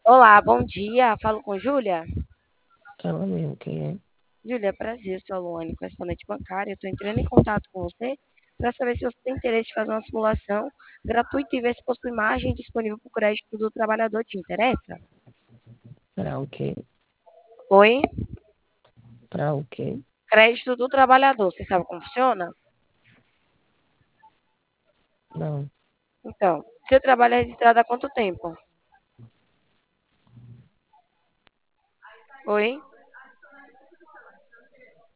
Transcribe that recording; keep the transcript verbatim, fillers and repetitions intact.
Olá, bom dia. Falo com Júlia. Ela mesmo, quem é? Júlia, prazer, sou a Luane, correspondente bancária. Estou entrando em contato com você para saber se você tem interesse em fazer uma simulação gratuita e ver se possui margem disponível para o crédito do trabalhador. Te interessa? Pra o quê? Oi? Pra o quê? Crédito do trabalhador. Você sabe como funciona? Não, Então, seu trabalho é registrado há quanto tempo? Oi?